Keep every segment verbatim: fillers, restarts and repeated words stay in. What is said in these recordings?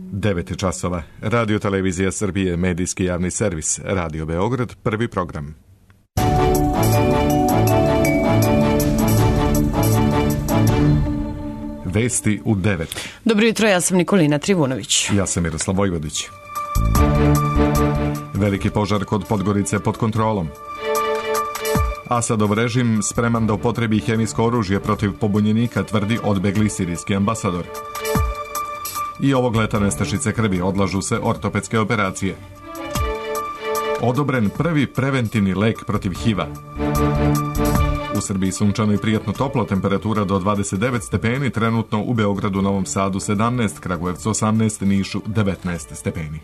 devet časova. Radio Televizija Srbije, medijski javni servis, Radio Beograd, prvi program. Vesti u devet. Dobro jutro, ja sam Nikolina Trivunović. Ja sam Miroslav Vojvodić. Veliki požar kod Podgorice pod kontrolom. Asadov režim spreman da upotrebi hemijsko oružje protiv pobunjenika, tvrdi odbegli sirijski ambasador. I ovog leta nestašice krvi, odlažu se ortopedske operacije. Odobren prvi preventivni lek protiv H I V-a. U Srbiji sunčano i prijatno toplo, temperatura do dvadeset devet stepeni, trenutno u Beogradu, Novom Sadu sedamnaest, Kragujevcu osamnaest, Nišu devetnaest stepeni.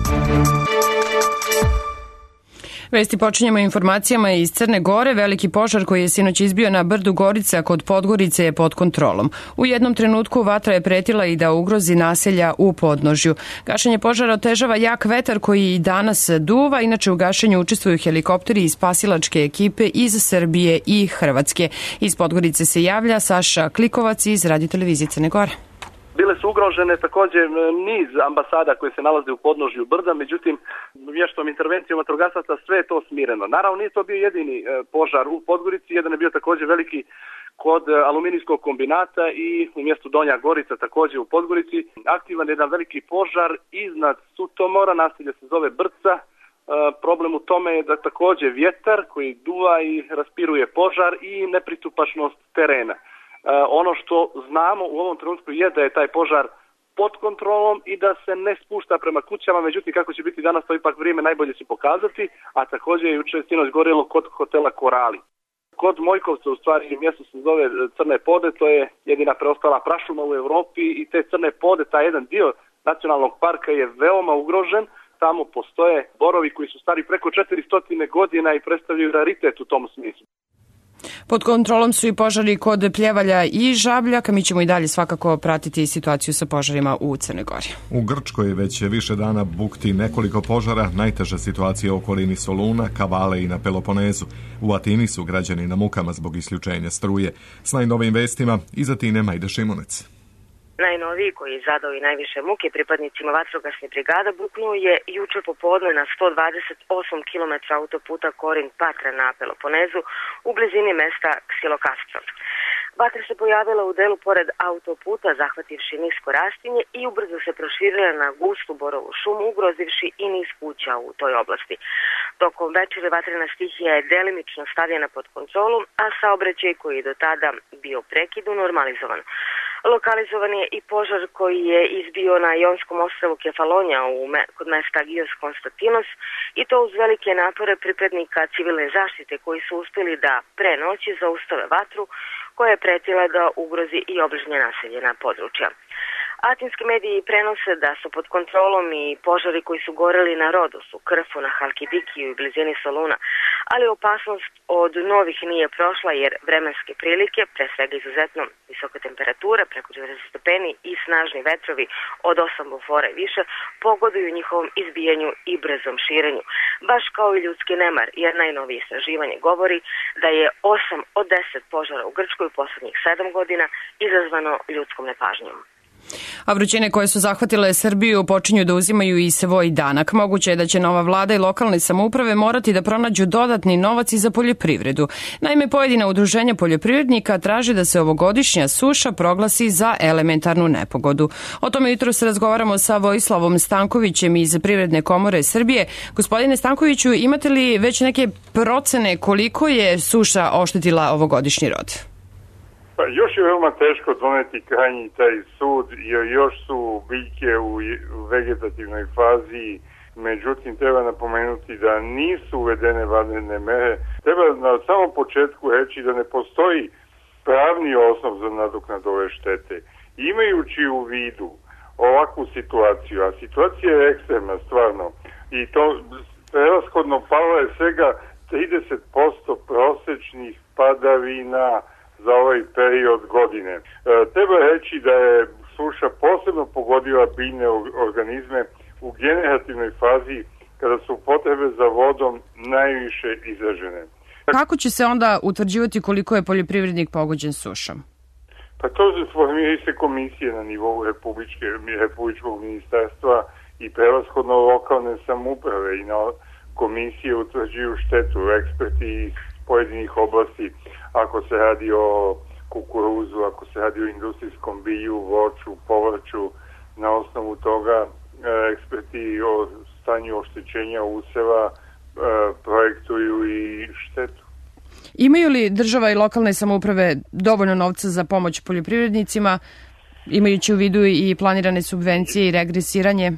Vesti počinjemo informacijama iz Crne Gore. Veliki požar koji je sinoć izbio na brdu Gorica kod Podgorice je pod kontrolom. U jednom trenutku vatra je pretila i da ugrozi naselja u podnožju. Gašenje požara otežava jak vetar koji i danas duva. Inače u gašenju učestvuju helikopteri i spasilačke ekipe iz Srbije i Hrvatske. Iz Podgorice se javlja Saša Klikovac iz Radio Televizije Crne Gore. Bile su ugrožene također niz ambasada koje se nalaze u podnožju brda, međutim vještom intervencijom vatrogasaca sve je to smireno. Naravno nije to bio jedini požar u Podgorici, jedan je bio također veliki kod aluminijskog kombinata i u mjestu Donja Gorica također u Podgorici. Aktivan je jedan veliki požar iznad Sutomora, naselje se zove Brca. Problem u tome je da također vjetar koji duva i raspiruje požar i nepristupačnost terena. Ono što znamo u ovom trenutku je da je taj požar pod kontrolom i da se ne spušta prema kućama, međutim kako će biti danas to ipak vrijeme najbolje će pokazati, a također je jučer sinoć gorjelo kod hotela Korali. Kod Mojkovca, u stvari mjesto se zove Crne Pode, to je jedina preostala prašuma u Europi i te Crne Pode, taj jedan dio nacionalnog parka je veoma ugrožen. Tamo postoje borovi koji su stari preko četiristo godina i predstavljaju raritet u tom smislu. Pod kontrolom su i požari kod Pljevalja i Žabljaka. Mi ćemo i dalje svakako pratiti situaciju sa požarima u Crnoj Gori. U Grčkoj već više dana bukti nekoliko požara, najteža situacija u okolini Soluna, Kavale i na Peloponezu. U Atini su građani na mukama zbog isključenja struje. S najnovijim vestima iz Atine Majda Šimunec. Najnoviji koji je zadao i najviše muke pripadnicima vatrogasne brigada buknuo je jučer popodne na sto dvadeset osam kilometara autoputa Korin-Patra na Peloponezu u blizini mesta Ksilokastro. Vatra se pojavila u delu pored autoputa, zahvativši nisko rastinje i ubrzo se proširila na gustu borovu šumu, ugrozivši i niz kuća u toj oblasti. Tokom večere vatrena stihija je delimično stavljena pod kontrolu, a saobraćaj koji je do tada bio prekidu normalizovan. Lokalizovan je i požar koji je izbio na Jonskom ostrvu Kefalonija u me, kod mesta Gios Konstantinos i to uz velike napore pripadnika civilne zaštite koji su uspjeli da pre noći zaustave vatru koja je pretila da ugrozi i obližnja naseljena područja. Atinski mediji prenose da su pod kontrolom i požari koji su goreli na Rodosu, Krfu, na Halkidikiju i blizini Soluna, ali opasnost od novih nije prošla jer vremenske prilike, pre svega izuzetno visoka temperatura, preko četrdeset stepeni i snažni vetrovi od osam bufora i više, pogoduju njihovom izbijanju i brzom širenju. Baš kao i ljudski nemar, jer najnovije istraživanje govori da je osam od deset požara u Grčkoj u posljednjih sedam godina izazvano ljudskom nepažnjom. A vrućine koje su zahvatile Srbiju počinju da uzimaju i svoj danak. Moguće je da će nova vlada i lokalne samouprave morati da pronađu dodatni novac i za poljoprivredu. Naime, pojedina udruženja poljoprivrednika traže da se ovogodišnja suša proglasi za elementarnu nepogodu. O tome jutro se razgovaramo sa Vojislavom Stankovićem iz Privredne komore Srbije. Gospodine Stankoviću, imate li već neke procene koliko je suša oštetila ovogodišnji rod? Pa još je veoma teško doneti krajnji taj sud, jer još su biljke u vegetativnoj fazi, međutim treba napomenuti da nisu uvedene vanredne mere. Treba na samom početku reći da ne postoji pravni osnov za nadoknadu ove štete. Imajući u vidu ovakvu situaciju, a situacija je ekstremna stvarno, i to prevashodno palo je svega trideset posto prosečnih padavina za ovaj period godine. E, treba reći da je suša posebno pogodila biljne organizme u generativnoj fazi kada su potrebe za vodom najviše izražene. Kako će se onda utvrđivati koliko je poljoprivrednik pogođen sušom? Pa to formiraju se komisije na nivou Republičke, Republičkog ministarstva i prevashodno lokalne samouprave i na komisije utvrđuju štetu, eksperti iz pojedinih oblasti, ako se radi o kukuruzu, ako se radi o industrijskom bilju, voću, povrću, na osnovu toga eksperti o stanju oštećenja useva projektuju i štetu. Imaju li država i lokalne samouprave dovoljno novca za pomoć poljoprivrednicima, imajući u vidu i planirane subvencije i regresiranje?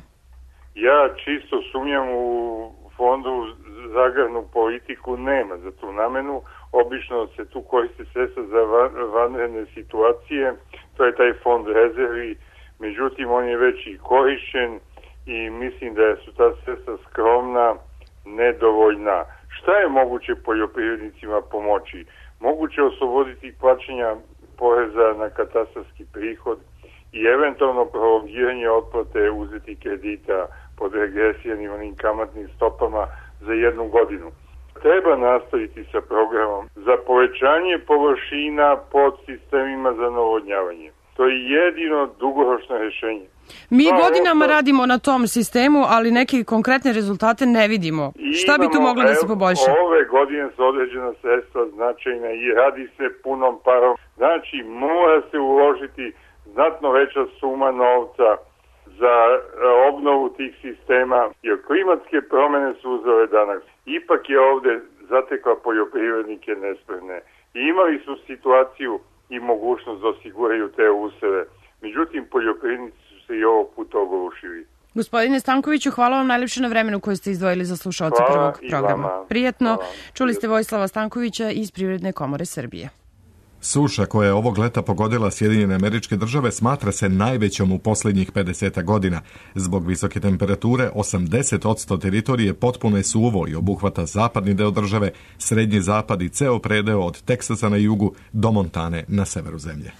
Ja čisto sumnjam u fondu za agrarnu politiku, nema za tu namenu. Obično se tu koristi sredstva za vanredne situacije, to je taj fond rezervi, međutim on je već i korišćen i mislim da su ta sredstva skromna, nedovoljna. Šta je moguće poljoprivrednicima pomoći? Moguće osloboditi plaćanja poreza na katastarski prihod i eventualno prolongiranje otplate uzetih kredita pod regresijanim onim kamatnim stopama za jednu godinu. Treba nastaviti sa programom za povećanje površina pod sistemima za navodnjavanje. To je jedino dugoročno rješenje. Mi no, godinama to... radimo na tom sistemu, ali neke konkretne rezultate ne vidimo. Imamo, šta bi tu moglo da se poboljša? Ove godine su određena sredstva značajna i radi se punom parom. Znači, mora se uložiti znatno veća suma novca za obnovu tih sistema, jer klimatske promene su uzele danas. Ipak je ovde zatekla poljoprivrednike nespremne. I imali su situaciju i mogućnost da osiguraju te useve. Međutim, poljoprivrednici su se i ovog puta oglušili. Gospodine Stankoviću, hvala vam najljepše na vremenu koje ste izdvojili za slušaoce prvog programa. Vama. Prijatno. Hvala. Čuli ste Vojislava Stankovića iz Privredne komore Srbije. Suša koja je ovog leta pogodila Sjedinjene Američke Države smatra se najvećom u posljednjih pedeset godina. Zbog visoke temperature osamdeset posto teritorije potpuno je suvo i obuhvata zapadni deo države, srednji zapad i ceo predeo od Teksasa na jugu do Montane na severu zemlje.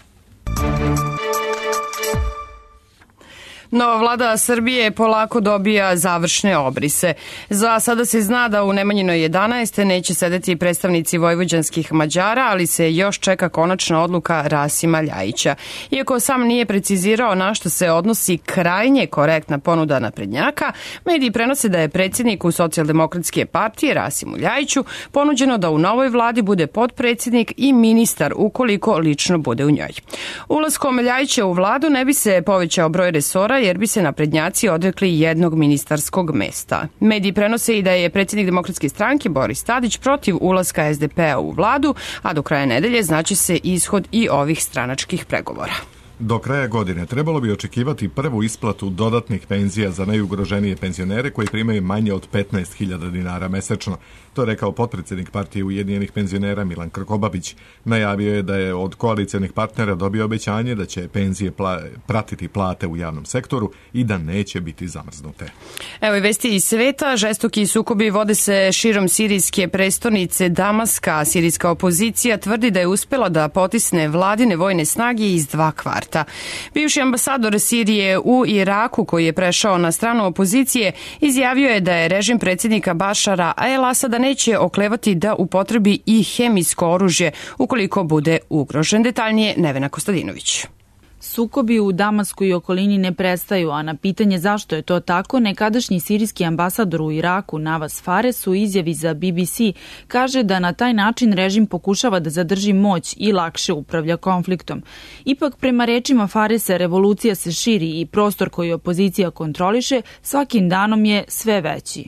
Nova vlada Srbije polako dobija završne obrise. Za sada se zna da u Nemanjinoj jedanaest neće sedeti predstavnici vojvođanskih Mađara, ali se još čeka konačna odluka Rasima Ljajića. Iako sam nije precizirao na što se odnosi krajnje korektna ponuda naprednjaka, mediji prenose da je predsjedniku Socijaldemokratske partije Rasimu Ljajiću ponuđeno da u novoj vladi bude potpredsjednik i ministar ukoliko lično bude u njoj. Ulaskom Ljajića u vladu ne bi se povećao broj resora jer bi se naprednjaci odrekli jednog ministarskog mesta. Mediji prenose i da je predsjednik Demokratske stranke Boris Tadić protiv ulaska es de pe-a u vladu, a do kraja nedelje znači se ishod i ovih stranačkih pregovora. Do kraja godine trebalo bi očekivati prvu isplatu dodatnih penzija za najugroženije penzionere koji primaju manje od petnaest hiljada dinara mesečno. To je rekao potpredsjednik partije Ujedinjenih penzionera Milan Krkobabić. Najavio je da je od koalicijalnih partnera dobio obećanje da će penzije pla- pratiti plate u javnom sektoru i da neće biti zamrznute. Evo i vesti iz sveta. Žestoki sukobi vode se širom sirijske prestonice Damaska. Sirijska opozicija tvrdi da je uspela da potisne vladine vojne snage iz dva kvarta. Bivši ambasador Sirije u Iraku, koji je prešao na stranu opozicije, izjavio je da je režim predsjednika Bašara el-Asada neće oklevati da upotrebi i hemijsko oružje ukoliko bude ugrožen. Detaljnije Nevena Kostadinović. Sukobi u Damasku i okolini ne prestaju, a na pitanje zašto je to tako, nekadašnji sirijski ambasador u Iraku Navas Fares u izjavi za be be ce kaže da na taj način režim pokušava da zadrži moć i lakše upravlja konfliktom. Ipak, prema rečima Faresa, revolucija se širi i prostor koji opozicija kontroliše svakim danom je sve veći.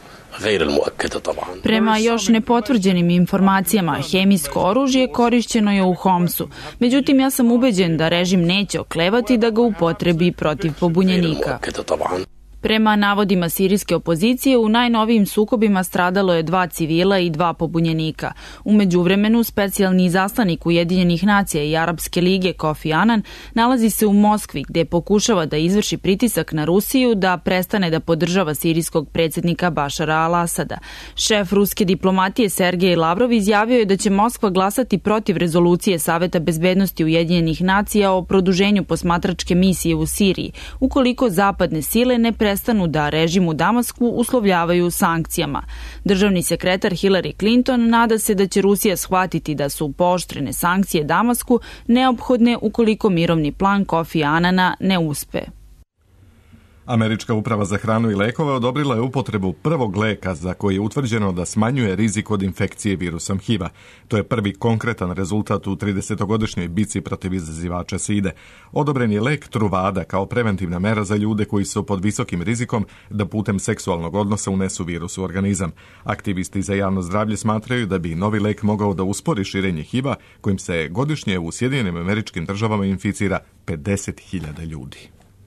Prema još nepotvrđenim informacijama, hemijsko oružje korišćeno je u Homsu. Međutim, ja sam ubeđen da režim neće oklevati da ga upotrebi protiv pobunjenika. Prema navodima sirijske opozicije, u najnovijim sukobima stradalo je dva civila i dva pobunjenika. U međuvremenu, specijalni izaslanik Ujedinjenih nacija i Arapske lige Kofi Anan nalazi se u Moskvi, gde pokušava da izvrši pritisak na Rusiju da prestane da podržava sirijskog predsjednika Bašara al-Asada. Šef ruske diplomatije Sergej Lavrov izjavio je da će Moskva glasati protiv rezolucije Saveta bezbednosti Ujedinjenih nacija o produženju posmatračke misije u Siriji, ukoliko zapadne sile ne prestane prestanu da režim u Damasku uslovljavaju sankcijama. Državni sekretar Hillary Clinton nada se da će Rusija shvatiti da su pooštrene sankcije Damasku neophodne ukoliko mirovni plan Kofi Anana ne uspe. Američka uprava za hranu i lekove odobrila je upotrebu prvog leka za koji je utvrđeno da smanjuje rizik od infekcije virusom H I V-a. To je prvi konkretan rezultat u tridesetogodišnjoj bici protiv izazivača side. Odobren je lek Truvada kao preventivna mera za ljude koji su pod visokim rizikom da putem seksualnog odnosa unesu virus u organizam. Aktivisti za javno zdravlje smatraju da bi novi lek mogao da uspori širenje H I V-a, kojim se godišnje u Sjedinjenim Američkim Državama inficira pedeset hiljada ljudi.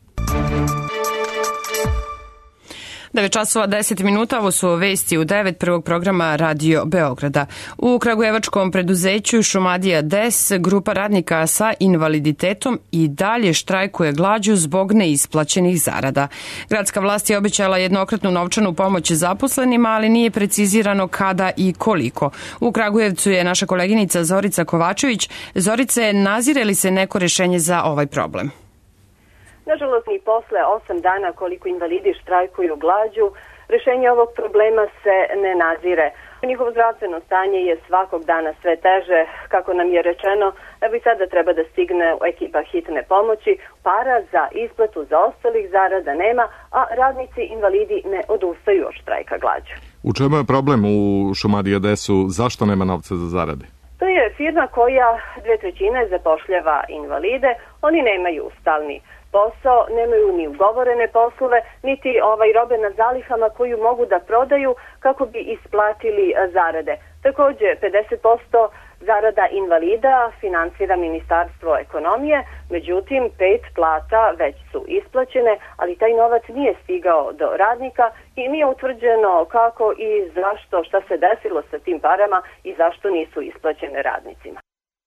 devet časova deset minuta, ovo su vesti u devet prvog programa Radio Beograda. U kragujevačkom preduzeću Šumadija Des grupa radnika sa invaliditetom i dalje štrajkuje glađu zbog neisplaćenih zarada. Gradska vlast je obećala jednokratnu novčanu pomoć zaposlenima, ali nije precizirano kada i koliko. U Kragujevcu je naša koleginica Zorica Kovačević. Zorice, nazire li se neko rešenje za ovaj problem? Nažalost, i posle osam dana koliko invalidi štrajkuju glađu, rešenje ovog problema se ne nazire. Njihovo zdravstveno stanje je svakog dana sve teže. Kako nam je rečeno, evo i sada treba da stigne ekipa hitne pomoći, para za isplatu zaostalih zarada nema, a radnici invalidi ne odustaju od štrajka glađu. U čemu je problem u Šumadija Desu? Zašto nema novca za zarade? To je firma koja dve trećine zapošljava invalide. Oni nemaju stalni posao, nemaju ni ugovorene poslove, niti ovaj robe na zalihama koju mogu da prodaju kako bi isplatili zarade. Takođe, pedeset posto zarada invalida finansira Ministarstvo ekonomije, međutim, pet plata već su isplaćene, ali taj novac nije stigao do radnika i nije utvrđeno kako i zašto, šta se desilo sa tim parama i zašto nisu isplaćene radnicima.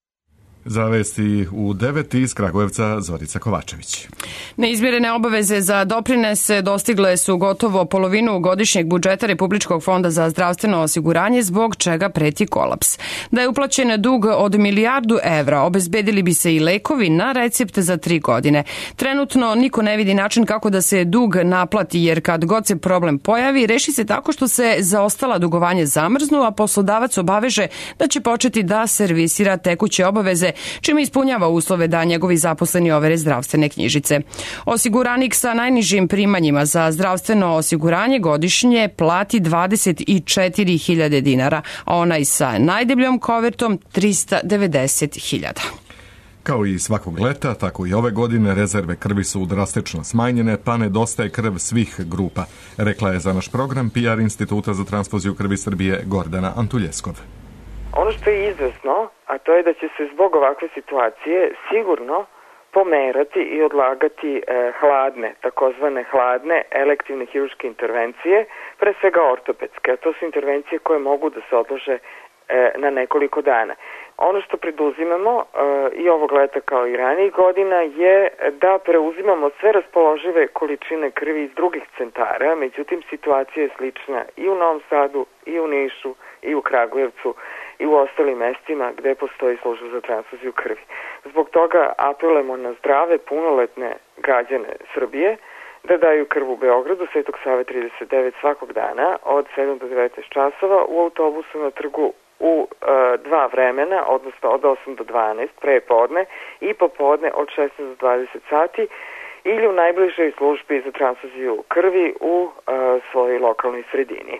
Za vesti u devet iz Kragujevca Zorica Kovačević. Neizmirene obaveze za doprinese dostigle su gotovo polovinu godišnjeg budžeta Republičkog fonda za zdravstveno osiguranje, zbog čega preti kolaps. Da je uplaćen dug od milijardu evra, obezbedili bi se i lekovi na recept za tri godine. Trenutno niko ne vidi način kako da se dug naplati, jer kad god se problem pojavi, reši se tako što se zaostala dugovanje zamrznu, a poslodavac obaveže da će početi da servisira tekuće obaveze, čime ispunjava uslove da njegovi zaposleni overe zdravstvene knjižice. Osiguranik sa najnižim primanjima za zdravstveno osiguranje godišnje plati dvadeset četiri hiljade dinara, a onaj sa najdebljom kovertom trista devedeset hiljada. Kao i svakog leta, tako i ove godine rezerve krvi su drastično smanjene, pa nedostaje krv svih grupa, rekla je za naš program P R Instituta za transfuziju krvi Srbije Gordana Antuljeskov. Ono što je izvesno, a to je da će se zbog ovakve situacije sigurno pomerati i odlagati e, hladne, takozvane hladne elektivne hirurške intervencije, pre svega ortopedske, a to su intervencije koje mogu da se odlože e, na nekoliko dana. Ono što preduzimamo e, i ovog leta kao i ranijih godina je da preuzimamo sve raspoložive količine krvi iz drugih centara, međutim situacija je slična i u Novom Sadu, i u Nišu, i u Kragujevcu, i u ostalim mestima gde postoji služba za transfuziju krvi. Zbog toga apelujemo na zdrave, punoletne građane Srbije da daju krv u Beogradu, Svetog Save trideset devet svakog dana od sedam do devetnaest časova u autobusu na trgu u e, dva vremena, odnosno od osam do dvanaest pre podne i popodne od šesnaest do dvadeset sati ili u najbližoj službi za transfuziju krvi u e, svojoj lokalnoj sredini.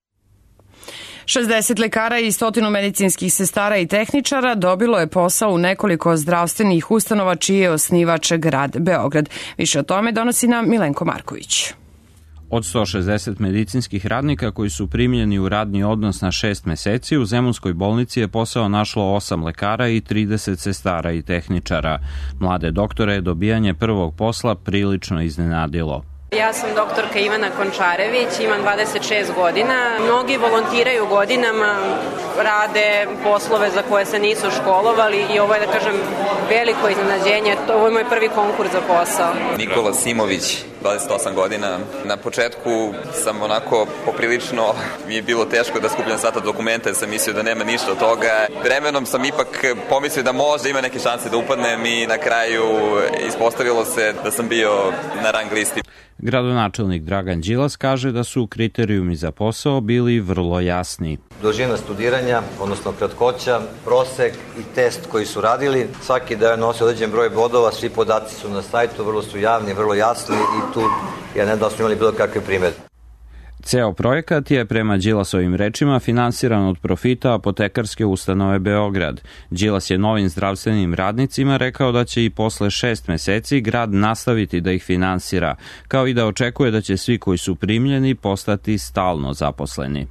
šezdeset lekara i stotinu medicinskih sestara i tehničara dobilo je posao u nekoliko zdravstvenih ustanova čiji je osnivač grad Beograd. Više o tome donosi nam Milenko Marković. Od sto šezdeset medicinskih radnika koji su primljeni u radni odnos na šest meseci, u Zemunskoj bolnici je posao našlo osam lekara i trideset sestara i tehničara. Mlade doktore je dobijanje prvog posla prilično iznenadilo. Ja sam doktorka Ivana Končarević, imam dvadeset šest godina. Mnogi volontiraju godinama, rade poslove za koje se nisu školovali i ovo je, da kažem, veliko iznenađenje. Ovo je moj prvi konkurs za posao. Nikola Simović, dvadeset osam godina. Na početku sam onako poprilično, mi je bilo teško da skupljam sva ta dokumenta, jer sam mislio da nema ništa od toga. Vremenom sam ipak pomislio da možda ima neke šanse da upadnem i na kraju ispostavilo se da sam bio na rang listi. Gradonačelnik Dragan Đilas kaže da su kriterijumi za posao bili vrlo jasni. Dužina studiranja, odnosno kratkoća, prosek i test koji su radili. Svaki da je nosio određen broj bodova, svi podaci su na sajtu, vrlo su javni, vrlo jasni i tu ja ne da smo imali bilo kakve primjedbe. Ceo projekat je, prema Đilasovim rečima, finansiran od profita Apotekarske ustanove Beograd. Đilas je novim zdravstvenim radnicima rekao da će i posle šest meseci grad nastaviti da ih finansira, kao i da očekuje da će svi koji su primljeni postati stalno zaposleni.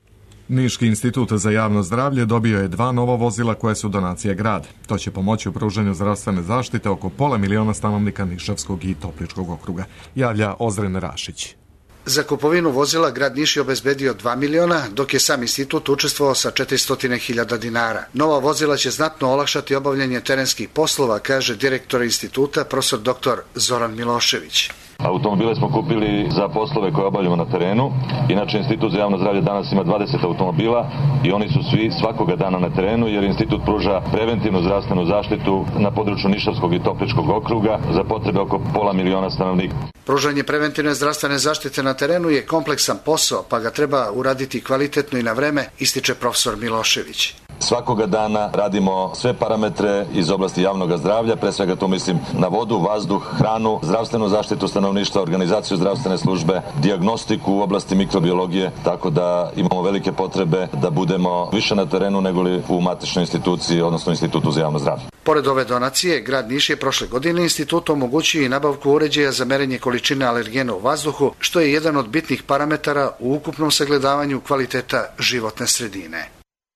Niški institut za javno zdravlje dobio je dva nova vozila koje su donacije grada. To će pomoći u pružanju zdravstvene zaštite oko pola miliona stanovnika Nišavskog i Topličkog okruga, javlja Ozren Rašić. Za kupovinu vozila grad Niš je obezbedio dva miliona, dok je sam institut učestvovao sa četiristo hiljada dinara. Nova vozila će znatno olakšati obavljanje terenskih poslova, kaže direktor instituta, profesor doktor Zoran Milošević. Automobile smo kupili za poslove koje obavljamo na terenu. Inače, Institut za javno zdravlje danas ima dvadeset automobila i oni su svi svakoga dana na terenu, jer institut pruža preventivnu zdravstvenu zaštitu na području Nišavskog i Topličkog okruga za potrebe oko pola miliona stanovnika. Pružanje preventivne zdravstvene zaštite na terenu je kompleksan posao, pa ga treba uraditi kvalitetno i na vreme, ističe profesor Milošević. Svakoga dana radimo sve parametre iz oblasti javnog zdravlja, pre svega tu mislim na vodu, vazduh, hranu, zdravstvenu zaštitu stanovništva, organizaciju zdravstvene službe, dijagnostiku u oblasti mikrobiologije, tako da imamo velike potrebe da budemo više na terenu nego li u matičnoj instituciji, odnosno Institutu za javno zdravlje. Pored ove donacije, grad Niš je prošle godine institutu omogućio i nabavku uređaja za merenje količine alergena u vazduhu, što je jedan od bitnih parametara u ukupnom sagledavanju kvaliteta životne sredine.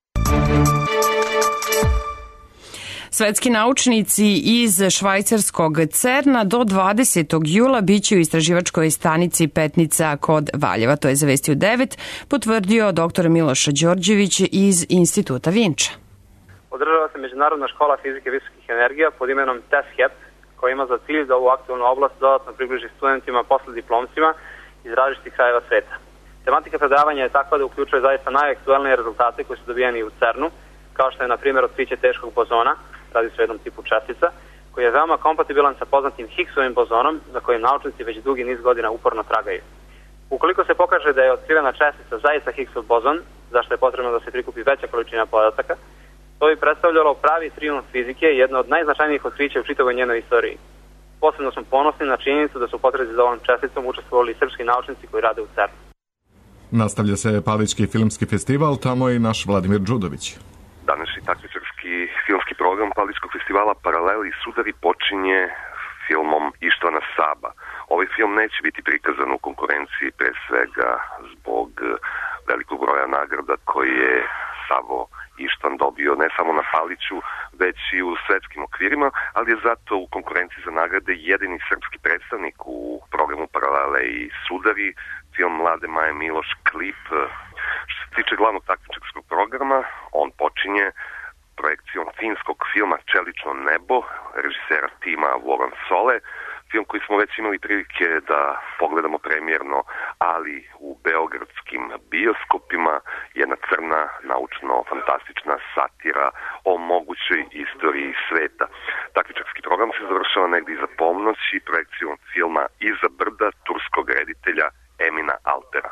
Svetski naučnici iz švajcarskog CERN-a do dvadesetog jula biće u istraživačkoj stanici Petnica kod Valjeva. To je za Vesti u devet potvrdio doktor Miloš Đorđević iz Instituta Vinča. Održava se Međunarodna škola fizike visokih energija pod imenom TESHEP, koja ima za cilj da ovu aktualnu oblast dodatno približi studentima posle diplomcima iz različitih krajeva sveta. Tematika predavanja je takva da uključuje zaista najaktualnije rezultate koji su dobijeni u CERN-u, kao što je, na primjer, otkriće teškog bozona, radi se o jednom tipu čestica, koji je veoma kompatibilan sa poznatim Higgsovim bozonom, za kojim naučnici već dugi niz godina uporno tragaju. Ukoliko se pokaže da je otkrivena čestica zaista Higgsov bozon, zašto je potrebno da se prikupi veća količina podataka, to bi predstavljalo pravi trijumf fizike i jedno od najznačajnijih otkrića u čitavoj njenoj istoriji. Posebno smo ponosni na činjenicu da su u potrazi za ovom česticom učestvovali srpski naučnici koji rade u CERN-u. Nastavlja se Palički filmski festival, tamo i naš Vladimir Đudović. Današnji takmičarski filmski program Paličkog festivala Paraleli i sudari počinje filmom Ištvana Saba. Ovaj film neće biti prikazan u konkurenciji pre svega zbog velikog broja nagrada koje je Savo Ištvan dobio ne samo na Paliću, već i u svetskim okvirima, ali je zato u konkurenciji za nagrade jedini srpski predstavnik u programu Paralele i sudari, film mlade Maje Miloš Klip. Što se tiče glavnog takmičarskog programa, on počinje projekcijom finskog filma Čelično nebo, režisera tima Voran Sole, film koji smo već imali prilike da pogledamo premijerno, ali u beogradskim bioskopima, jedna crna, naučno-fantastična satira o mogućoj istoriji sveta. Takmičarski program se završava negdje iza polnoći projekcijom filma Iza brda turskog reditelja Emina Altera.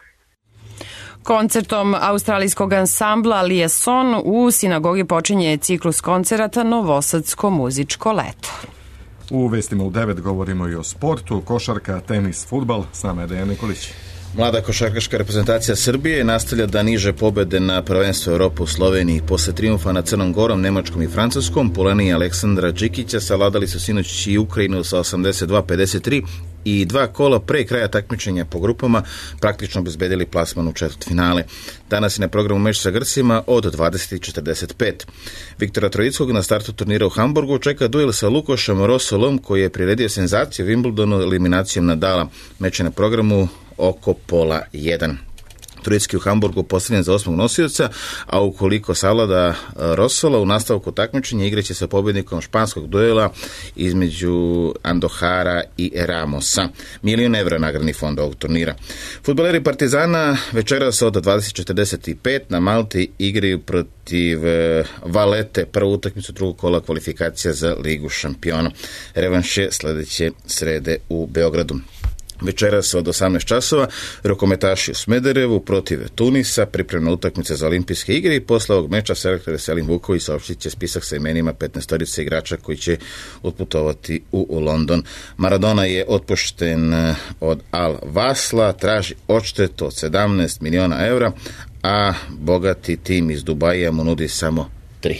Koncertom australijskog ansambla Liaison u sinagogi počinje ciklus koncerata Novosadsko muzičko leto. U vestima u devet govorimo i o sportu, košarka, tenis, fudbal. S nama je Dejan Nikolić. Mlada košarkaška reprezentacija Srbije nastavlja da niže pobede na prvenstvu Evrope u Sloveniji. Posle trijumfa nad Crnom Gorom, Nemačkom i Francuskom, Poleni i Aleksandra Đikića savladali su sinoć i Ukrajinu sa osamdeset dva pedeset tri i dva kola pre kraja takmičenja po grupama praktično obezbedili plasman u četvrtfinale. Danas je na programu meč sa Grcima od dvadeset četrdeset pet. Viktora Trojickog na startu turnira u Hamburgu čeka duel sa Lukošem Rosolom, koji je priredio senzaciju Wimbledonu eliminacijom Nadala. Meč je na programu oko pola jedan. Turski u Hamburgu postavljen za osmog nosioca, a ukoliko savlada Rossola u nastavku takmičenja igraće sa pobjednikom španskog duela između Andohara i Ramosa. Milion evra nagradni fond ovog turnira. Fudbaleri Partizana večeras od dvadeset četrdeset pet na Malti igraju protiv Valete, prvu utakmicu drugog kola kvalifikacija za Ligu šampiona. Revanš je sledeće srede u Beogradu. Večeras od osamnaest časova rukometaši u Smederevu protiv Tunisa, pripremna utakmica za olimpijske igre i posle ovog meča selektor Veselin Vuković saopštit će spisak sa imenima petnaestorice igrača koji će otputovati u London. Maradona je otpušten od Al Vasla, traži odštetu od sedamnaest miliona evra, a bogati tim iz Dubaja mu nudi samo tri.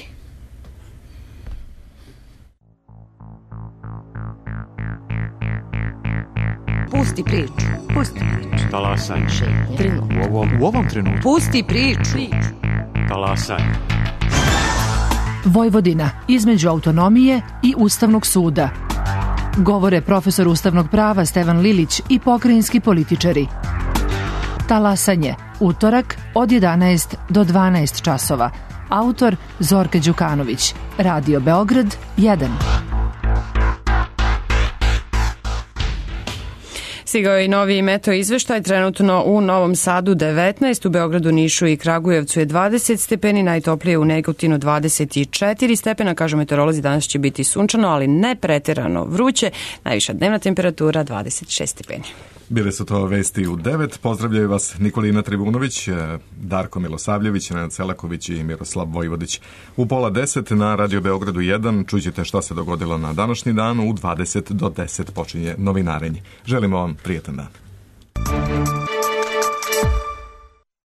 Pusti priču. Pusti priču. Talasaj. Trenutno. U ovom, u ovom trenutku. Pusti priču. Talasaj. Vojvodina između autonomije i Ustavnog suda. Govore profesor ustavnog prava Stevan Lilić i pokrajinski političari. Talasanje, utorak od jedanaest do dvanaest časova. Autor Zorka Đukanović. Radio Beograd jedan. Stigao je i novi meteo izveštaj, trenutno u Novom Sadu devetnaest, u Beogradu, Nišu i Kragujevcu je dvadeset stepeni, najtoplije u Negotinu dvadeset četiri stepena, kažu meteorolozi, danas će biti sunčano, ali ne preterano vruće, najviša dnevna temperatura dvadeset šest stepeni. Bile su to vesti u devet. Pozdravljaju vas Nikolina Tribunović, Darko Milosavljević, Nenad Selaković i Miroslav Vojvodić. U pola deset na Radio Beogradu jedan čućete šta se dogodilo na današnji dan. U dvadeset do deset počinje novinarenje. Želimo vam prijetan dan.